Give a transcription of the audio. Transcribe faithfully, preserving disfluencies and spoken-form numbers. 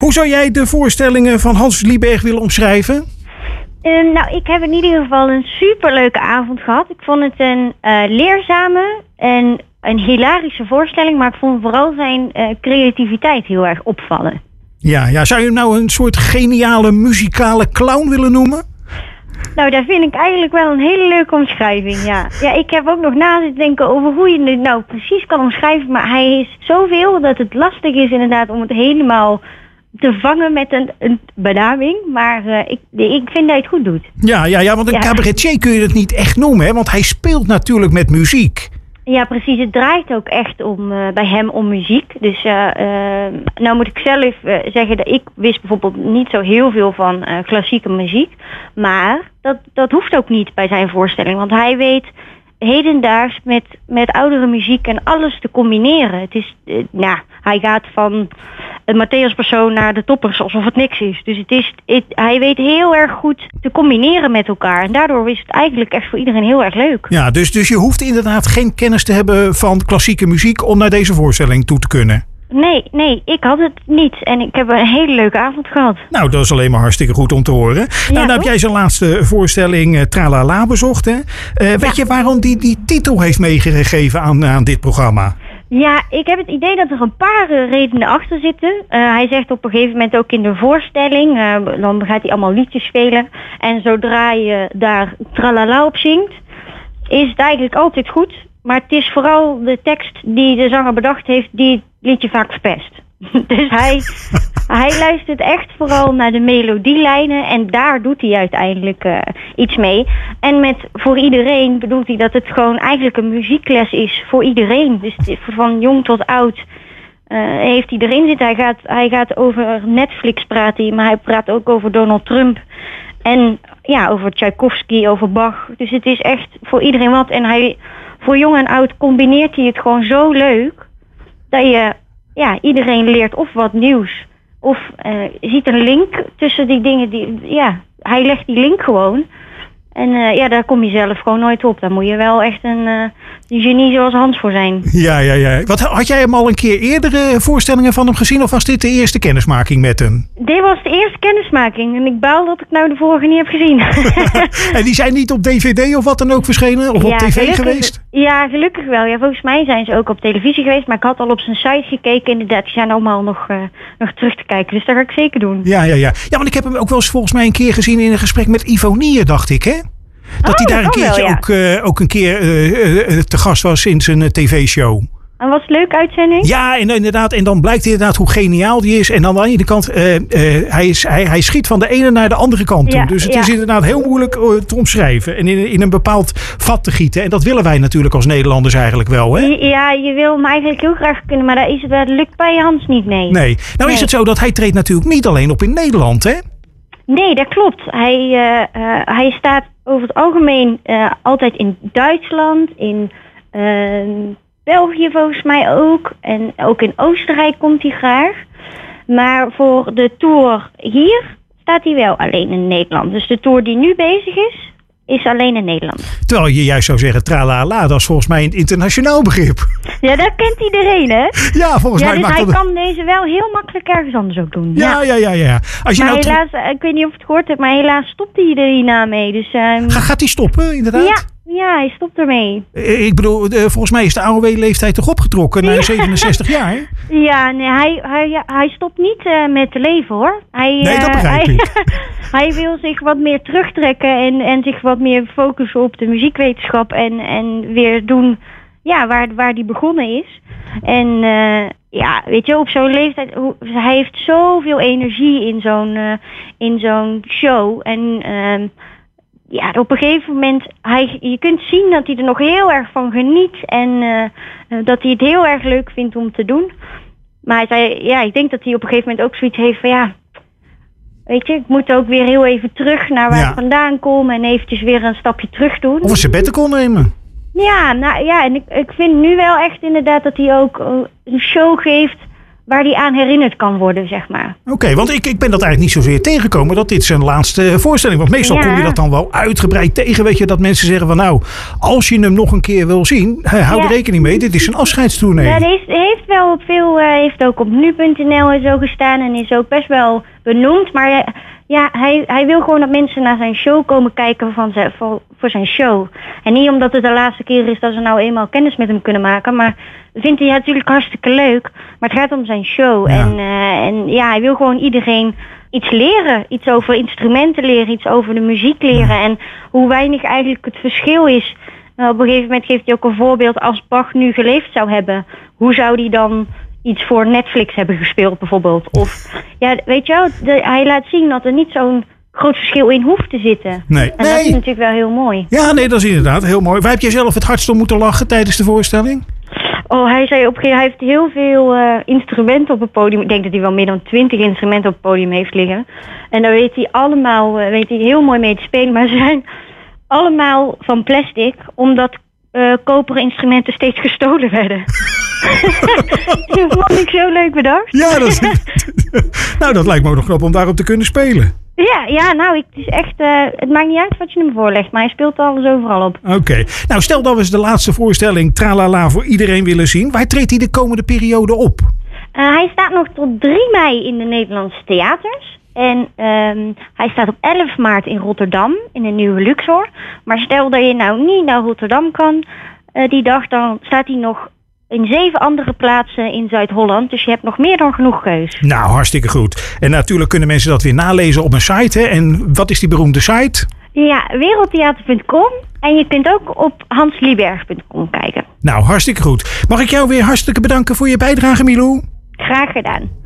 Hoe zou jij de voorstellingen van Hans Lieberg willen omschrijven? Uh, nou, ik heb in ieder geval een superleuke avond gehad. Ik vond het een uh, leerzame en een hilarische voorstelling, maar ik vond vooral zijn uh, creativiteit heel erg opvallen. Ja, ja, zou je hem nou een soort geniale muzikale clown willen noemen? Nou, dat vind ik eigenlijk wel een hele leuke omschrijving, ja. Ja, ik heb ook nog na zitten denken over hoe je het nou precies kan omschrijven, maar hij is zoveel dat het lastig is inderdaad om het helemaal te vangen met een, een benaming. Maar uh, ik, ik vind dat hij het goed doet. Ja, ja, ja want een ja. cabaretier kun je het niet echt noemen, hè? Want hij speelt natuurlijk met muziek. Ja, precies. Het draait ook echt om, uh, bij hem om muziek. Dus uh, uh, nou moet ik zelf uh, zeggen dat ik wist bijvoorbeeld niet zo heel veel van uh, klassieke muziek. Maar dat, dat hoeft ook niet bij zijn voorstelling. Want hij weet hedendaags met, met oudere muziek en alles te combineren. Het is, uh, nou, hij gaat van een Matthäus-persoon naar de toppers alsof het niks is. Dus het is, het, hij weet heel erg goed te combineren met elkaar. En daardoor is het eigenlijk echt voor iedereen heel erg leuk. Ja, dus, dus je hoeft inderdaad geen kennis te hebben van klassieke muziek om naar deze voorstelling toe te kunnen. Nee, nee, ik had het niet. En ik heb een hele leuke avond gehad. Nou, dat is alleen maar hartstikke goed om te horen. Ja, nou, dan heb jij zijn laatste voorstelling uh, Tralala bezocht, hè? Uh, ja. Weet je waarom die die titel heeft meegegeven aan, aan dit programma? Ja, ik heb het idee dat er een paar uh, redenen achter zitten. Uh, hij zegt op een gegeven moment ook in de voorstelling, uh, dan gaat hij allemaal liedjes spelen. En zodra je daar Tralala op zingt, is het eigenlijk altijd goed. Maar het is vooral de tekst die de zanger bedacht heeft, die het liedje vaak verpest. Dus hij, hij luistert echt vooral naar de melodielijnen en daar doet hij uiteindelijk uh, iets mee. En met voor iedereen bedoelt hij dat het gewoon eigenlijk een muziekles is voor iedereen. Dus van jong tot oud uh, heeft hij erin zitten. Hij gaat, hij gaat over Netflix praten, maar hij praat ook over Donald Trump. En ja, over Tchaikovsky, over Bach. Dus het is echt voor iedereen wat. En hij, voor jong en oud combineert hij het gewoon zo leuk dat je... Ja, iedereen leert of wat nieuws. Of uh, ziet een link tussen die dingen. Die, ja, hij legt die link gewoon. En uh, ja, daar kom je zelf gewoon nooit op. Daar moet je wel echt een uh, genie zoals Hans voor zijn. Ja, ja, ja. Wat, had jij hem al een keer eerdere voorstellingen van hem gezien? Of was dit de eerste kennismaking met hem? Dit was de eerste kennismaking. En ik baal dat ik nou de vorige niet heb gezien. En die zijn niet op D V D of wat dan ook verschenen? Of ja, op tv gelukkig, geweest? Ja, gelukkig wel. Ja, volgens mij zijn ze ook op televisie geweest. Maar ik had al op zijn site gekeken. Inderdaad, die zijn allemaal nog, uh, nog terug te kijken. Dus dat ga ik zeker doen. Ja, ja, ja. Ja, want ik heb hem ook wel eens volgens mij een keer gezien in een gesprek met Ivo Nier, dacht ik, hè? Dat hij oh, daar een keertje wel, ja. ook, uh, ook een keer uh, uh, te gast was in zijn uh, tv-show. En was het een leuke uitzending? Ja, en, inderdaad. En dan blijkt inderdaad hoe geniaal die is. En dan aan de ene kant, uh, uh, hij, is, hij, hij schiet van de ene naar de andere kant toe. Ja, dus het ja. is inderdaad heel moeilijk uh, te omschrijven. En in, in een bepaald vat te gieten. En dat willen wij natuurlijk als Nederlanders eigenlijk wel, hè? Ja, je wil hem eigenlijk heel graag kunnen. Maar dat, is, dat lukt bij Hans niet, nee. Nee. Nou nee. Is het zo dat hij treedt natuurlijk niet alleen op in Nederland, hè? Nee, dat klopt. Hij, uh, uh, hij staat over het algemeen uh, altijd in Duitsland, in uh, België volgens mij ook. En ook in Oostenrijk komt hij graag. Maar voor de tour hier staat hij wel alleen in Nederland. Dus de tour die nu bezig is, is alleen in Nederland. Terwijl je juist zou zeggen, tralala, dat is volgens mij een internationaal begrip. Ja, dat kent iedereen, hè? Ja, volgens ja, mij dus maakt hij dat... kan deze wel heel makkelijk ergens anders ook doen. Ja, ja, ja, ja. ja. Als je maar nou helaas, ter... ik weet niet of je het gehoord hebt, maar helaas stopt hij er hierna mee. Dus, um... Ga, gaat hij stoppen, inderdaad? Ja, ja, hij stopt ermee. Ik bedoel, volgens mij is de A O W-leeftijd toch opgetrokken naar ja. zevenenzestig jaar? Ja, nee, hij, hij, hij stopt niet uh, met te leven, hoor. Hij, nee, dat begrijp uh, ik. Hij, hij wil zich wat meer terugtrekken en, en zich wat meer focussen op de muziekwetenschap en, en weer doen ja, waar, waar hij begonnen is. En uh, ja, weet je, op zo'n leeftijd, hij heeft zoveel energie in zo'n, uh, in zo'n show. En uh, ja, op een gegeven moment, hij, je kunt zien dat hij er nog heel erg van geniet en uh, dat hij het heel erg leuk vindt om te doen. Maar hij zei, ja, ik denk dat hij op een gegeven moment ook zoiets heeft van ja, weet je, ik moet ook weer heel even terug naar waar ja. ik vandaan kom en eventjes weer een stapje terug doen. Of een sabbatical nemen. Ja, nou ja, en ik, ik vind nu wel echt inderdaad dat hij ook een show geeft waar hij aan herinnerd kan worden, zeg maar. Oké, okay, want ik, ik ben dat eigenlijk niet zozeer tegengekomen dat dit zijn laatste voorstelling. Want meestal ja. kom je dat dan wel uitgebreid tegen. Weet je, dat mensen zeggen van nou, als je hem nog een keer wil zien, hou ja. er rekening mee. Dit is een afscheidstournee. Ja, hij heeft, heeft wel op veel, uh, heeft ook op nu punt n l en zo gestaan en is ook best wel benoemd. Maar uh, ja, hij, hij wil gewoon dat mensen naar zijn show komen kijken van zijn, voor, voor zijn show. En niet omdat het de laatste keer is dat ze nou eenmaal kennis met hem kunnen maken. Maar vindt hij natuurlijk hartstikke leuk. Maar het gaat om zijn show. Ja. En, uh, en ja, hij wil gewoon iedereen iets leren. Iets over instrumenten leren. Iets over de muziek leren. Ja. En hoe weinig eigenlijk het verschil is. Uh, op een gegeven moment geeft hij ook een voorbeeld. Als Bach nu geleefd zou hebben. Hoe zou hij dan iets voor Netflix hebben gespeeld bijvoorbeeld? Of ja, weet je wel. De, hij laat zien dat er niet zo'n groot verschil in hoeft te zitten. Nee. En nee. dat is natuurlijk wel heel mooi. Ja, nee, dat is inderdaad heel mooi. Waar heb jij zelf het hardst om moeten lachen tijdens de voorstelling? Oh, hij zei op een gegeven moment, hij heeft heel veel uh, instrumenten op het podium. Ik denk dat hij wel meer dan twintig instrumenten op het podium heeft liggen. En daar weet hij allemaal, uh, weet hij heel mooi mee te spelen. Maar ze zijn allemaal van plastic, omdat uh, koperen instrumenten steeds gestolen werden. Dat vond ik zo leuk bedacht. Ja, dat is, nou, dat lijkt me ook nog knap om daarop te kunnen spelen. Ja, ja, nou, ik, het is echt, uh, het maakt niet uit wat je hem voorlegt, maar hij speelt alles overal op. Oké, okay. Nou stel dat we eens de laatste voorstelling Tralala voor iedereen willen zien. Waar treedt hij de komende periode op? Uh, hij staat nog tot drie mei in de Nederlandse theaters. En um, hij staat op elf maart in Rotterdam, in de Nieuwe Luxor. Maar stel dat je nou niet naar Rotterdam kan uh, die dag, dan staat hij nog in zeven andere plaatsen in Zuid-Holland. Dus je hebt nog meer dan genoeg keus. Nou, hartstikke goed. En natuurlijk kunnen mensen dat weer nalezen op een site. Hè? En wat is die beroemde site? Ja, wereldtheater punt com. En je kunt ook op hans lieberg punt com kijken. Nou, hartstikke goed. Mag ik jou weer hartstikke bedanken voor je bijdrage, Milou? Graag gedaan.